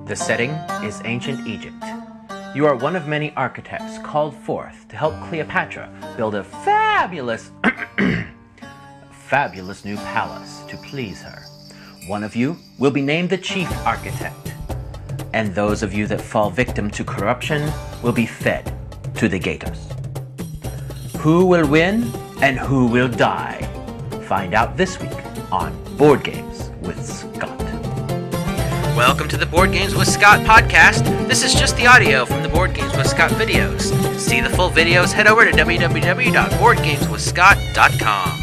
The setting is ancient Egypt. You are one of many architects called forth to help Cleopatra build a fabulous new palace to please her. One of you will be named the chief architect, and those of you that fall victim to corruption will be fed to the gators. Who will win and who will die? Find out this week on Board Games with Scott. Welcome to the Board Games with Scott podcast. This is just the audio from the Board Games with Scott videos. To see the full videos, head over to www.boardgameswithscott.com.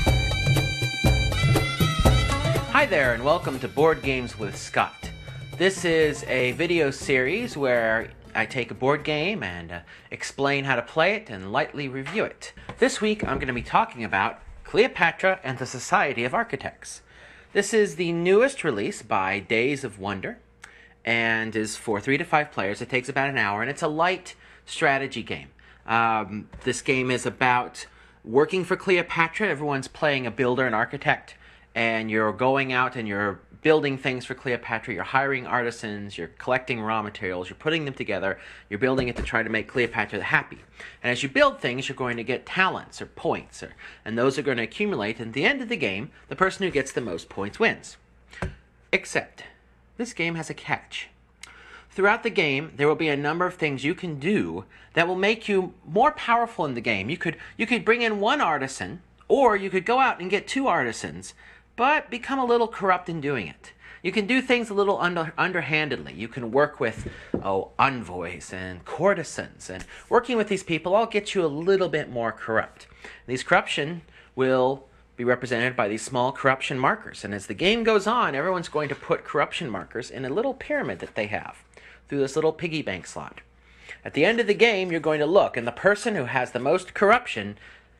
Hi there, and welcome to Board Games with Scott. This is a video series where I take a board game and explain how to play it and lightly review it. This week I'm going to be talking about Cleopatra and the Society of Architects. This is the newest release by Days of Wonder and is for 3 to 5 players. It takes about an hour, and it's a light strategy game. This game is about working for Cleopatra. Everyone's playing a builder, an architect, and you're going out and you're building things for Cleopatra. You're hiring artisans, you're collecting raw materials, you're putting them together, you're building it to try to make Cleopatra happy. And as you build things, you're going to get talents or points, and those are going to accumulate. And at the end of the game, the person who gets the most points wins. Except, this game has a catch. Throughout the game, there will be a number of things you can do that will make you more powerful in the game. You could bring in one artisan, or you could go out and get 2 artisans, but become a little corrupt in doing it. You can do things a little underhandedly. You can work with envoys and courtesans, and working with these people all get you a little bit more corrupt. These corruption will be represented by these small corruption markers, and as the game goes on, everyone's going to put corruption markers in a little pyramid that they have through this little piggy bank slot. At the end of the game, you're going to look, and the person who has the most corruption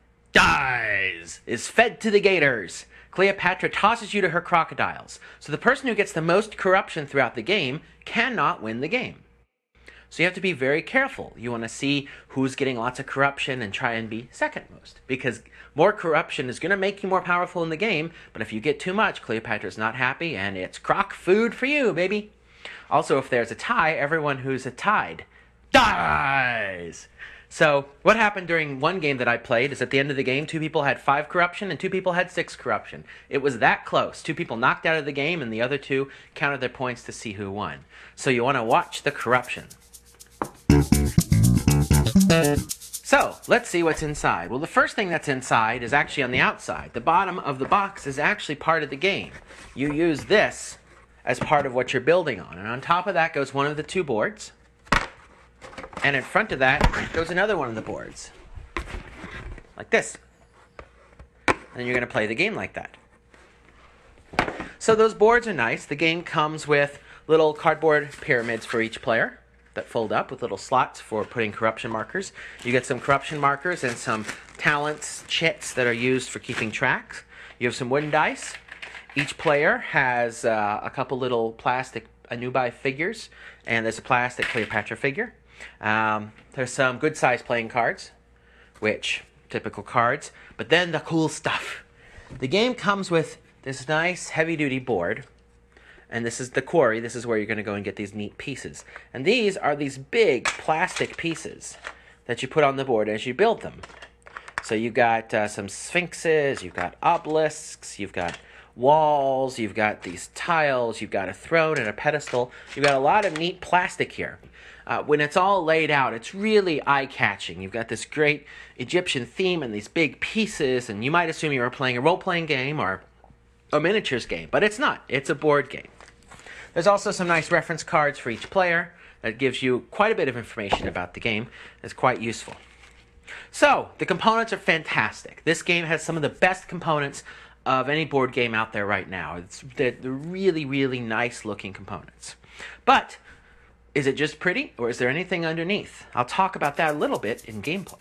dies, is fed to the gators. Cleopatra tosses you to her crocodiles. So the person who gets the most corruption throughout the game cannot win the game. So you have to be very careful. You want to see who's getting lots of corruption and try and be second most, because more corruption is going to make you more powerful in the game, but if you get too much, Cleopatra's not happy, and it's croc food for you, baby. Also, if there's a tie, everyone who's tied dies. So what happened during one game that I played is at the end of the game, 2 people had 5 corruption and 2 people had 6 corruption. It was that close. 2 people knocked out of the game, and the other 2 counted their points to see who won. So you want to watch the corruption. So let's see what's inside. Well, the first thing that's inside is actually on the outside. The bottom of the box is actually part of the game. You use this as part of what you're building on. And on top of that goes one of the 2 boards. And in front of that goes another one of the boards. Like this. And then you're going to play the game like that. So those boards are nice. The game comes with little cardboard pyramids for each player that fold up with little slots for putting corruption markers. You get some corruption markers and some talents, chits that are used for keeping track. You have some wooden dice. Each player has a couple little plastic Anubai figures, and there's a plastic Cleopatra figure. There's some good sized playing cards, which typical cards, but then the cool stuff. The game comes with this nice heavy duty board, and this is the quarry. This is where you're going to go and get these neat pieces. And these are these big plastic pieces that you put on the board as you build them. So you've got some sphinxes, you've got obelisks, you've got walls, you've got these tiles, you've got a throne and a pedestal. You've got a lot of neat plastic here. When it's all laid out, it's really eye-catching. You've got this great Egyptian theme and these big pieces, and you might assume you were playing a role-playing game or a miniatures game, but it's not. It's a board game. There's also some nice reference cards for each player that gives you quite a bit of information about the game. It's quite useful. So, the components are fantastic. This game has some of the best components of any board game out there right now. They're really, really nice-looking components. But is it just pretty, or is there anything underneath? I'll talk about that a little bit in gameplay.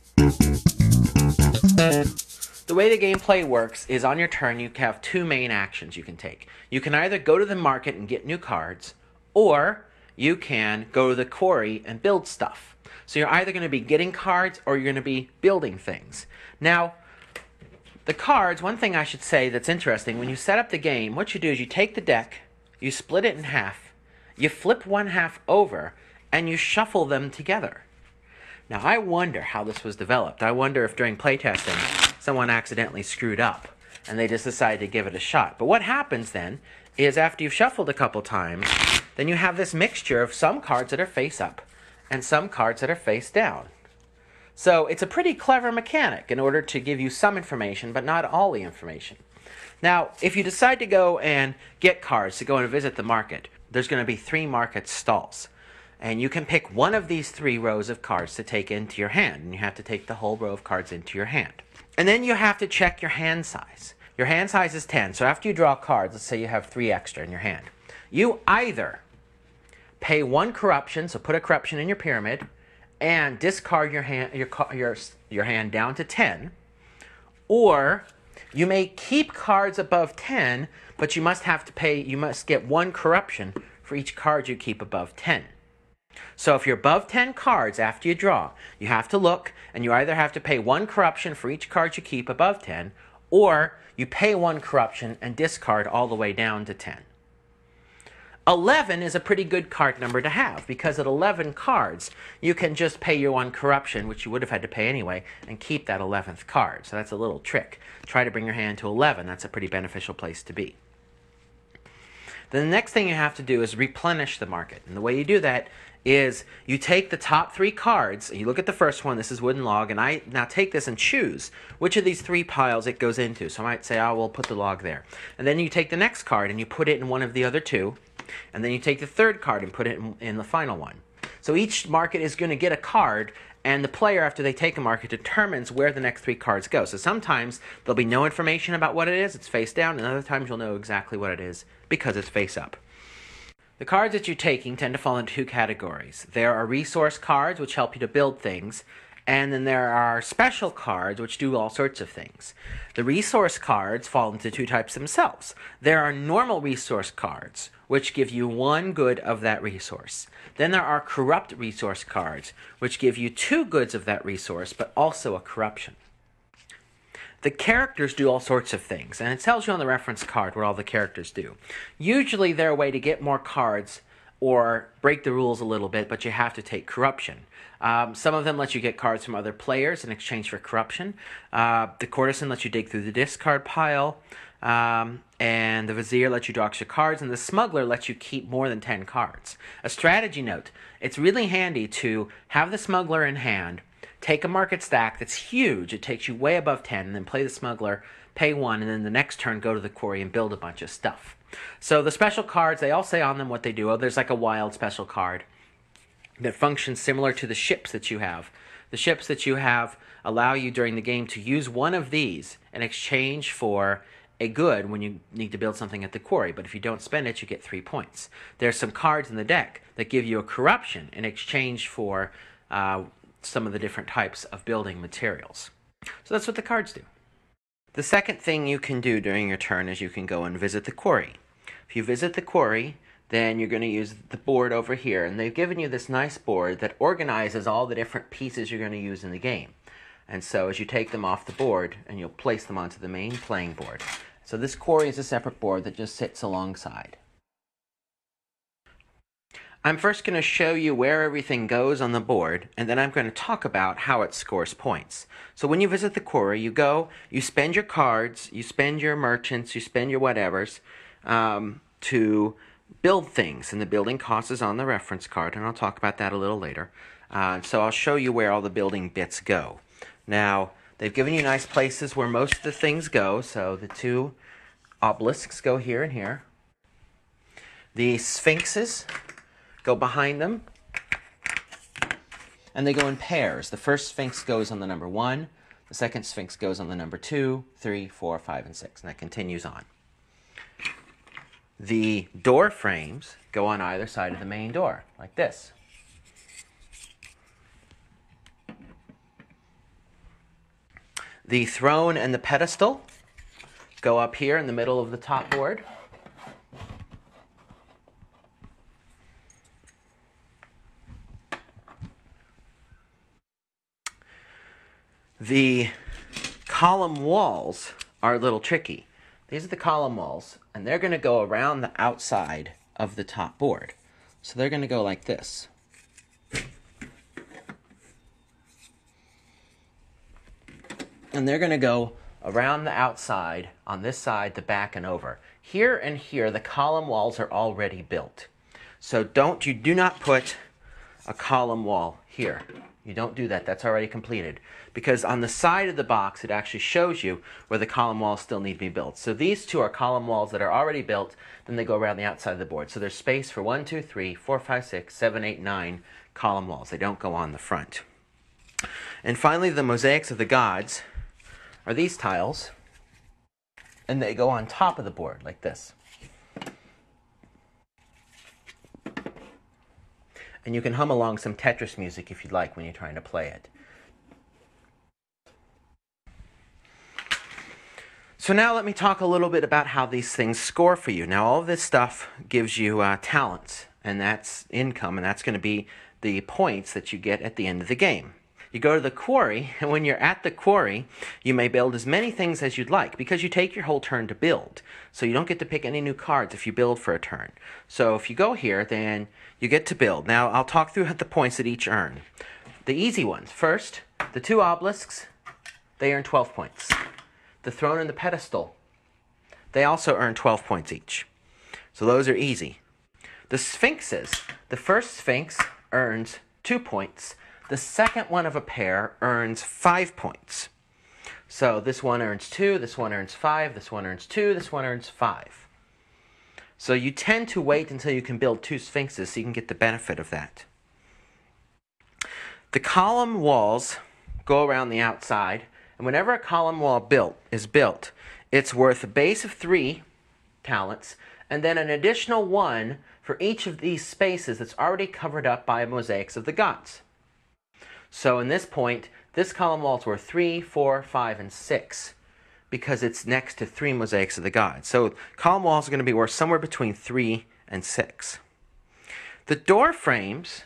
The way the gameplay works is on your turn you have 2 main actions you can take. You can either go to the market and get new cards, or you can go to the quarry and build stuff. So you're either going to be getting cards or you're going to be building things. Now, the cards, one thing I should say that's interesting, when you set up the game, what you do is you take the deck, you split it in half, you flip one half over and you shuffle them together. Now, I wonder how this was developed. I wonder if during playtesting someone accidentally screwed up and they just decided to give it a shot. But what happens then is after you've shuffled a couple times, then you have this mixture of some cards that are face up and some cards that are face down. So it's a pretty clever mechanic in order to give you some information, but not all the information. Now, if you decide to go and get cards to go and visit the market, there's going to be 3 market stalls. And you can pick one of these 3 rows of cards to take into your hand. And you have to take the whole row of cards into your hand. And then you have to check your hand size. Your hand size is 10. So after you draw cards, let's say you have 3 extra in your hand. You either pay 1 corruption, so put a corruption in your pyramid, and discard your hand down to 10. Or you may keep cards above 10, but you must get 1 corruption for each card you keep above 10. So if you're above 10 cards after you draw, you have to look, and you either have to pay 1 corruption for each card you keep above 10, or you pay 1 corruption and discard all the way down to 10. 11 is a pretty good card number to have, because at 11 cards, you can just pay your 1 corruption, which you would have had to pay anyway, and keep that 11th card. So that's a little trick. Try to bring your hand to 11. That's a pretty beneficial place to be. Then the next thing you have to do is replenish the market. And the way you do that is you take the top 3 cards, and you look at the first one, this is wooden log, and I now take this and choose which of these 3 piles it goes into. So I might say, oh, we'll put the log there. And then you take the next card and you put it in one of the other 2, and then you take the 3rd card and put it in the final one. So each market is going to get a card, and the player, after they take a market, determines where the next 3 cards go. So sometimes there'll be no information about what it is, it's face down, and other times you'll know exactly what it is because it's face up. The cards that you're taking tend to fall into 2 categories. There are resource cards, which help you to build things, and then there are special cards, which do all sorts of things. The resource cards fall into 2 types themselves. There are normal resource cards, which give you 1 good of that resource. Then there are corrupt resource cards, which give you 2 goods of that resource, but also a corruption. The characters do all sorts of things, and it tells you on the reference card what all the characters do. Usually they're a way to get more cards or break the rules a little bit, but you have to take corruption. Some of them let you get cards from other players in exchange for corruption. The courtesan lets you dig through the discard pile, and the vizier lets you draw extra cards, and the smuggler lets you keep more than 10 cards. A strategy note, it's really handy to have the smuggler in hand, take a market stack that's huge, it takes you way above 10, and then play the smuggler, pay 1, and then the next turn go to the quarry and build a bunch of stuff. So the special cards, they all say on them what they do. Oh, there's like a wild special card that functions similar to the ships that you have. The ships that you have allow you during the game to use one of these in exchange for a good when you need to build something at the quarry, but if you don't spend it, you get 3 points. There's some cards in the deck that give you a corruption in exchange for some of the different types of building materials. So that's what the cards do. The second thing you can do during your turn is you can go and visit the quarry. If you visit the quarry, then you're going to use the board over here, and they've given you this nice board that organizes all the different pieces you're going to use in the game. And so as you take them off the board, and you'll place them onto the main playing board. So this quarry is a separate board that just sits alongside. I'm first going to show you where everything goes on the board, and then I'm going to talk about how it scores points. So when you visit the quarry, you go, you spend your cards, you spend your merchants, you spend your whatevers to build things, and the building cost is on the reference card, and I'll talk about that a little later. So I'll show you where all the building bits go. Now, they've given you nice places where most of the things go, so the 2 obelisks go here and here. The sphinxes go behind them, and they go in pairs. The first sphinx goes on the number 1, the second sphinx goes on the number 2, 3, 4, 5, and 6, and that continues on. The door frames go on either side of the main door, like this. The throne and the pedestal go up here in the middle of the top board. The column walls are a little tricky. These are the column walls, and they're going to go around the outside of the top board. So they're going to go like this. And they're going to go around the outside, on this side, the back, and over. Here and here, the column walls are already built. So you do not put a column wall here. You don't do that. That's already completed. Because on the side of the box, it actually shows you where the column walls still need to be built. So these two are column walls that are already built. Then they go around the outside of the board. So there's space for 1, 2, 3, 4, 5, 6, 7, 8, 9 column walls. They don't go on the front. And finally, the mosaics of the gods are these tiles, and they go on top of the board like this. And you can hum along some Tetris music if you'd like when you're trying to play it. So now let me talk a little bit about how these things score for you. Now all of this stuff gives you talents, and that's income, and that's going to be the points that you get at the end of the game. You go to the quarry, and when you're at the quarry, you may build as many things as you'd like, because you take your whole turn to build. So you don't get to pick any new cards if you build for a turn. So if you go here, then you get to build. Now, I'll talk through the points that each earn. The easy ones. First, the 2 obelisks, they earn 12 points. The throne and the pedestal, they also earn 12 points each. So those are easy. The sphinxes, the first sphinx earns 2 points. The second one of a pair earns 5 points. So this one earns 2, this one earns 5, this one earns 2, this one earns 5. So you tend to wait until you can build 2 sphinxes so you can get the benefit of that. The column walls go around the outside, and whenever a column wall is built, it's worth a base of 3 talents, and then an additional 1 for each of these spaces that's already covered up by mosaics of the gods. So in this point, this column wall is worth 3, 4, 5, and 6 because it's next to 3 mosaics of the gods. So column walls are going to be worth somewhere between 3 and 6. The door frames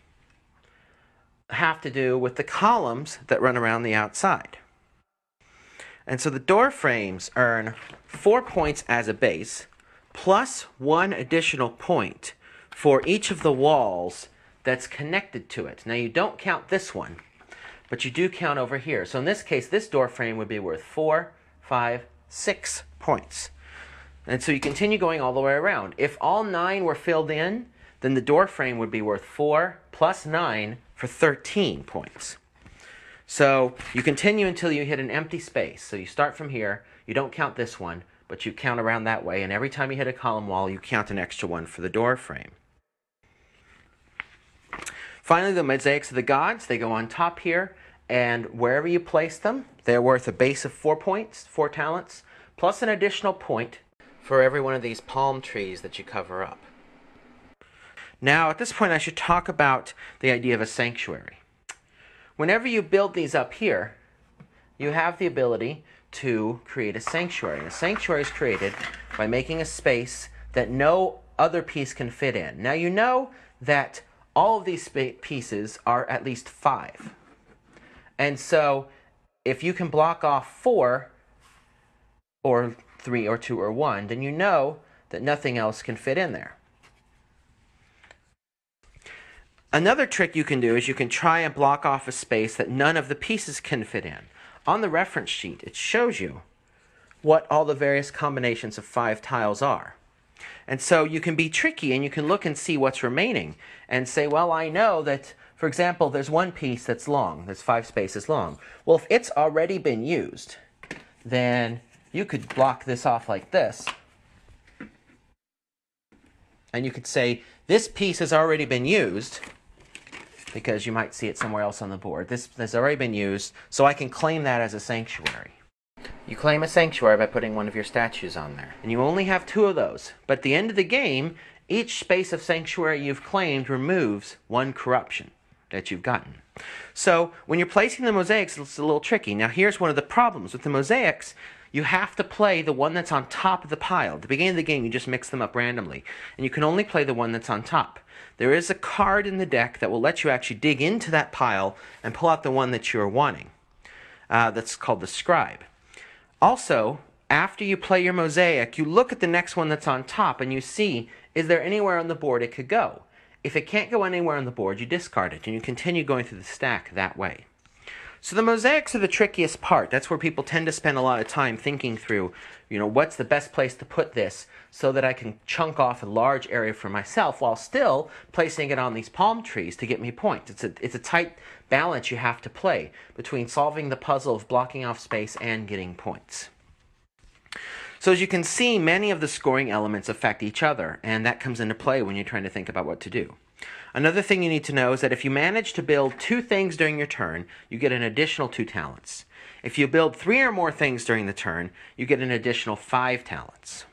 have to do with the columns that run around the outside. And so the door frames earn 4 points as a base, plus 1 additional point for each of the walls that's connected to it. Now you don't count this one, but you do count over here. So in this case, this door frame would be worth 4, 5, 6 points. And so you continue going all the way around. If all 9 were filled in, then the door frame would be worth 4 plus 9 for 13 points. So you continue until you hit an empty space. So you start from here, you don't count this one, but you count around that way, and every time you hit a column wall, you count an extra one for the door frame. Finally, the mosaics of the gods, they go on top here, and wherever you place them, they're worth a base of 4 points, 4 talents, plus an additional point for every one of these palm trees that you cover up. Now, at this point, I should talk about the idea of a sanctuary. Whenever you build these up here, you have the ability to create a sanctuary. And a sanctuary is created by making a space that no other piece can fit in. Now, you know that all of these pieces are at least 5. And so if you can block off 4 or 3 or 2 or 1, then you know that nothing else can fit in there. Another trick you can do is you can try and block off a space that none of the pieces can fit in. On the reference sheet, it shows you what all the various combinations of 5 tiles are. And so you can be tricky and you can look and see what's remaining and say, well, I know that, for example, there's one piece that's long, that's 5 spaces long. Well, if it's already been used, then you could block this off like this. And you could say, this piece has already been used, because you might see it somewhere else on the board. This has already been used, so I can claim that as a sanctuary. You claim a sanctuary by putting one of your statues on there. And you only have 2 of those. But at the end of the game, each space of sanctuary you've claimed removes 1 corruption that you've gotten. So when you're placing the mosaics, it's a little tricky. Now here's one of the problems. With the mosaics, you have to play the one that's on top of the pile. At the beginning of the game, you just mix them up randomly. And you can only play the one that's on top. There is a card in the deck that will let you actually dig into that pile and pull out the one that you're wanting. That's called the scribe. Also, after you play your mosaic, you look at the next one that's on top and you see, is there anywhere on the board it could go? if it can't go anywhere on the board, you discard it, and you continue going through the stack that way. So the mosaics are the trickiest part. That's where people tend to spend a lot of time thinking through, what's the best place to put this so that I can chunk off a large area for myself while still placing it on these palm trees to get me points. It's a tight balance you have to play between solving the puzzle of blocking off space and getting points. So as you can see, many of the scoring elements affect each other, and that comes into play when you're trying to think about what to do. Another thing you need to know is that if you manage to build 2 things during your turn, you get an additional 2 talents. If you build 3 or more things during the turn, you get an additional 5 talents.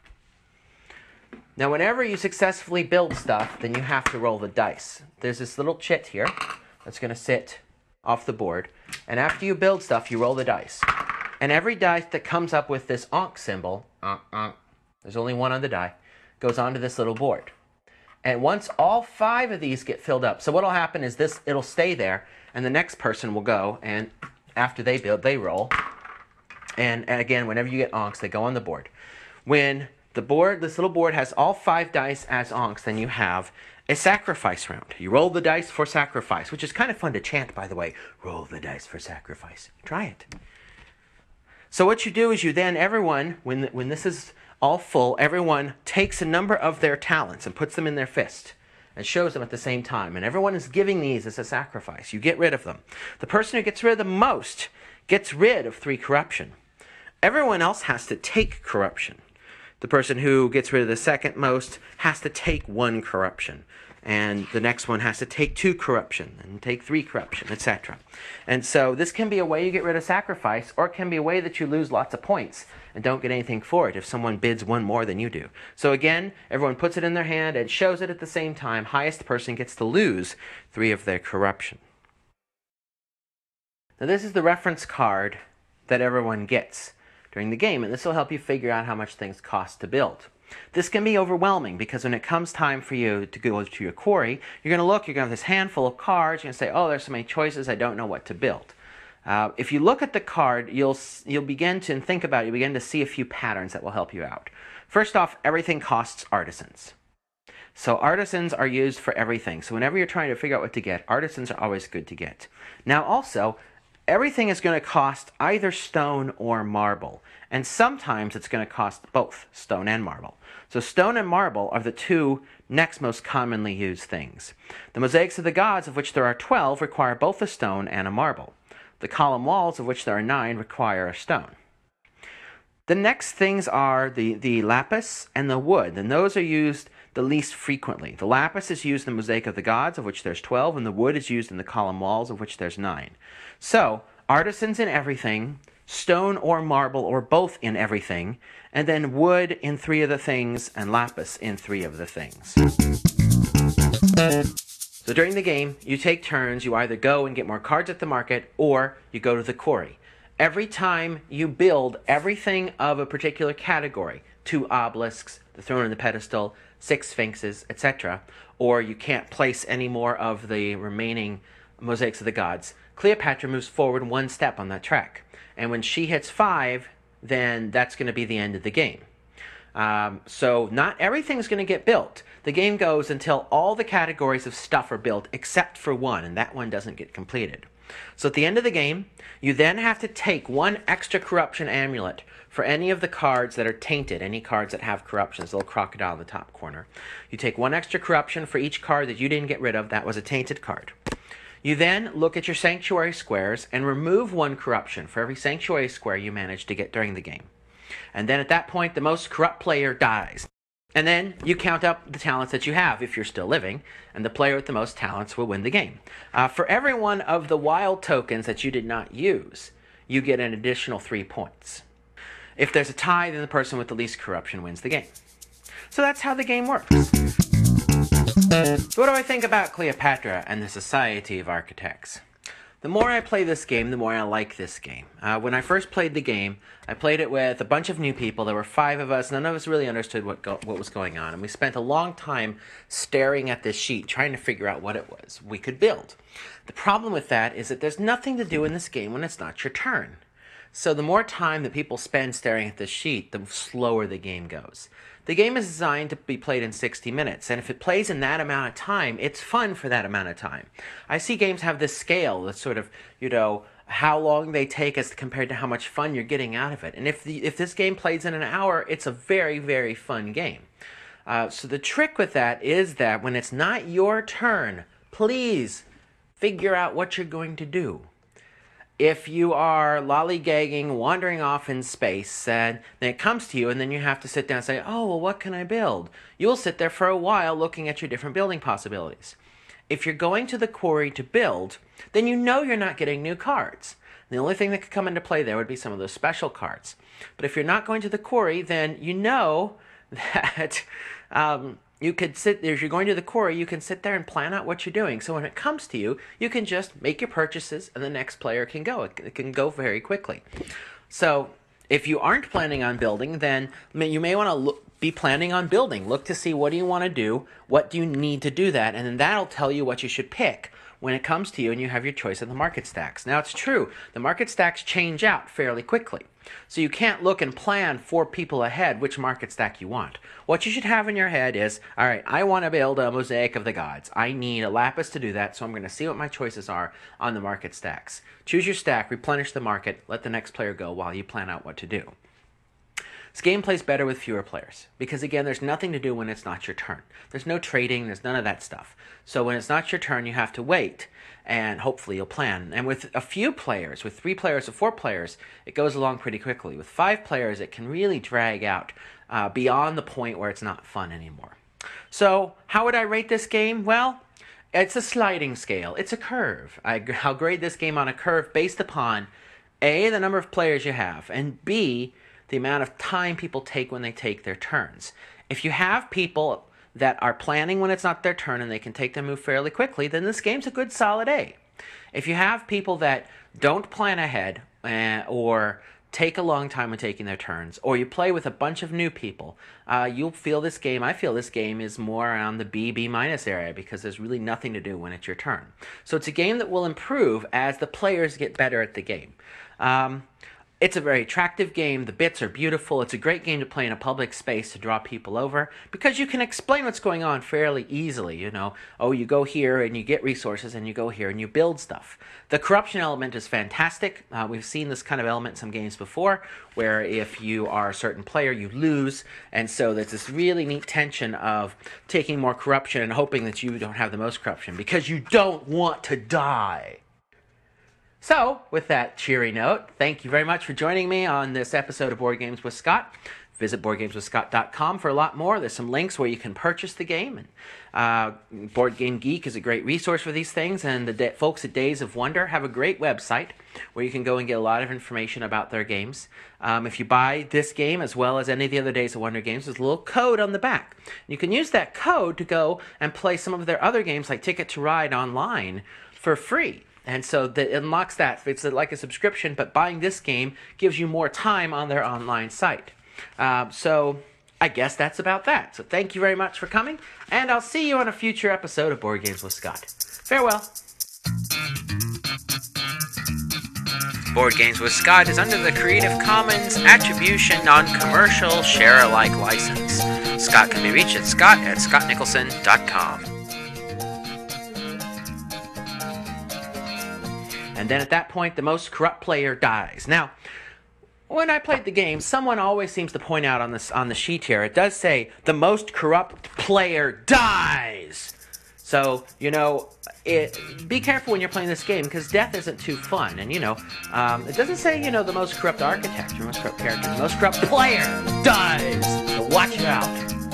Now, whenever you successfully build stuff, then you have to roll the dice. There's this little chit here that's going to sit off the board, and after you build stuff, you roll the dice. And every dice that comes up with this Ankh symbol, there's only one on the die, goes onto this little board. And once all 5 of these get filled up, so what'll happen is it'll stay there, and the next person will go, and after they build, they roll. And again, whenever you get Ankhs, they go on the board. When this little board has all 5 dice as Ankhs, then you have a sacrifice round. You roll the dice for sacrifice, which is kind of fun to chant, by the way. Roll the dice for sacrifice. Try it. So what you do is everyone, when this is all full, everyone takes a number of their talents and puts them in their fist and shows them at the same time. And everyone is giving these as a sacrifice. You get rid of them. The person who gets rid of the most gets rid of 3 corruption. Everyone else has to take corruption. The person who gets rid of the second most has to take 1 corruption. And the next one has to take 2 corruption and take 3 corruption, etc. And so this can be a way you get rid of sacrifice, or it can be a way that you lose lots of points and don't get anything for it if someone bids 1 more than you do. So again, everyone puts it in their hand and shows it at the same time. Highest person gets to lose 3 of their corruption. Now this is the reference card that everyone gets during the game, and this will help you figure out how much things cost to build. This can be overwhelming because when it comes time for you to go to your quarry, you're going to look, you're going to have this handful of cards, you're going to say, oh, there's so many choices, I don't know what to build. If you look at the card, you'll begin to think about it, you begin to see a few patterns that will help you out. First off, everything costs artisans. So artisans are used for everything. So whenever you're trying to figure out what to get, artisans are always good to get. Now also, everything is going to cost either stone or marble. And sometimes it's going to cost both stone and marble. So stone and marble are the 2 next most commonly used things. The mosaics of the gods, of which there are 12, require both a stone and a marble. The column walls, of which there are 9, require a stone. The next things are the lapis and the wood, and those are used the least frequently. The lapis is used in the mosaic of the gods, of which there's 12, and the wood is used in the column walls, of which there's 9. So, artisans in everything, stone or marble or both in everything, and then wood in 3 of the things and lapis in 3 of the things. So during the game, you take turns. You either go and get more cards at the market, or you go to the quarry. Every time you build everything of a particular category, 2 obelisks, the throne and the pedestal, 6 sphinxes, etc., or you can't place any more of the remaining mosaics of the gods, Cleopatra moves forward 1 step on that track. And when she hits 5, then that's going to be the end of the game. So not everything's going to get built. The game goes until all the categories of stuff are built except for 1, and that one doesn't get completed. So at the end of the game, you then have to take 1 extra corruption amulet for any of the cards that are tainted, any cards that have corruptions, the little crocodile in the top corner. You take 1 extra corruption for each card that you didn't get rid of that was a tainted card. You then look at your sanctuary squares and remove 1 corruption for every sanctuary square you managed to get during the game. And then at that point, the most corrupt player dies. And then you count up the talents that you have if you're still living, and the player with the most talents will win the game. For every one of the wild tokens that you did not use, you get an additional 3 points. If there's a tie, then the person with the least corruption wins the game. So that's how the game works. So what do I think about Cleopatra and the Society of Architects? The more I play this game, the more I like this game. When I first played the game, I played it with a bunch of new people. There were 5 of us. None of us really understood what was going on. And we spent a long time staring at this sheet, trying to figure out what it was we could build. The problem with that is that there's nothing to do in this game when it's not your turn. So the more time that people spend staring at this sheet, the slower the game goes. The game is designed to be played in 60 minutes, and if it plays in that amount of time, it's fun for that amount of time. I see games have this scale that's sort of, how long they take as compared to how much fun you're getting out of it. And if this game plays in an hour, it's a very, very fun game. So the trick with that is that when it's not your turn, please figure out what you're going to do. If you are lollygagging, wandering off in space, and then it comes to you, and then you have to sit down and say, oh, well, what can I build? You'll sit there for a while looking at your different building possibilities. If you're going to the quarry to build, then you know you're not getting new cards. The only thing that could come into play there would be some of those special cards. But if you're not going to the quarry, then you know that you could sit there. If you're going to the quarry, you can sit there and plan out what you're doing. So when it comes to you, you can just make your purchases and the next player can go. It can go very quickly. So if you aren't planning on building, then you may want to be planning on building. Look to see what do you want to do, what do you need to do that, and then that'll tell you what you should pick when it comes to you and you have your choice of the market stacks. Now it's true, the market stacks change out fairly quickly. So you can't look and plan 4 people ahead which market stack you want. What you should have in your head is, all right, I want to build a Mosaic of the Gods. I need a lapis to do that, so I'm going to see what my choices are on the market stacks. Choose your stack, replenish the market, let the next player go while you plan out what to do. This game plays better with fewer players because, again, there's nothing to do when it's not your turn. There's no trading, there's none of that stuff. So when it's not your turn, you have to wait, and hopefully you'll plan. And with a few players, with 3 players or 4 players, it goes along pretty quickly. With 5 players, it can really drag out beyond the point where it's not fun anymore. So how would I rate this game? Well, it's a sliding scale. It's a curve. I'll grade this game on a curve based upon A, the number of players you have, and B, the amount of time people take when they take their turns. If you have people that are planning when it's not their turn and they can take their move fairly quickly, then this game's a good solid A. If you have people that don't plan ahead or take a long time when taking their turns, or you play with a bunch of new people, you'll feel this game, I feel this game is more around the B minus area because there's really nothing to do when it's your turn. So it's a game that will improve as the players get better at the game. It's a very attractive game. The bits are beautiful. It's a great game to play in a public space to draw people over because you can explain what's going on fairly easily. Oh, you go here and you get resources and you go here and you build stuff. The corruption element is fantastic. We've seen this kind of element in some games before where if you are a certain player, you lose. And so there's this really neat tension of taking more corruption and hoping that you don't have the most corruption because you don't want to die. So, with that cheery note, thank you very much for joining me on this episode of Board Games with Scott. Visit BoardGamesWithScott.com for a lot more. There's some links where you can purchase the game. And Board Game Geek is a great resource for these things. And the folks at Days of Wonder have a great website where you can go and get a lot of information about their games. If you buy this game as well as any of the other Days of Wonder games, there's a little code on the back. You can use that code to go and play some of their other games like Ticket to Ride online for free. And so it unlocks that. It's like a subscription, but buying this game gives you more time on their online site. So I guess that's about that. So thank you very much for coming, and I'll see you on a future episode of Board Games with Scott. Farewell. Board Games with Scott is under the Creative Commons Attribution Non-Commercial Share-alike license. Scott can be reached at scott@scottnicholson.com. And then at that point, the most corrupt player dies. Now, when I played the game, someone always seems to point out on the sheet here, it does say, the most corrupt player dies. So, be careful when you're playing this game, because death isn't too fun. And, it doesn't say, the most corrupt architect, or most corrupt character. The most corrupt player dies. So watch it out.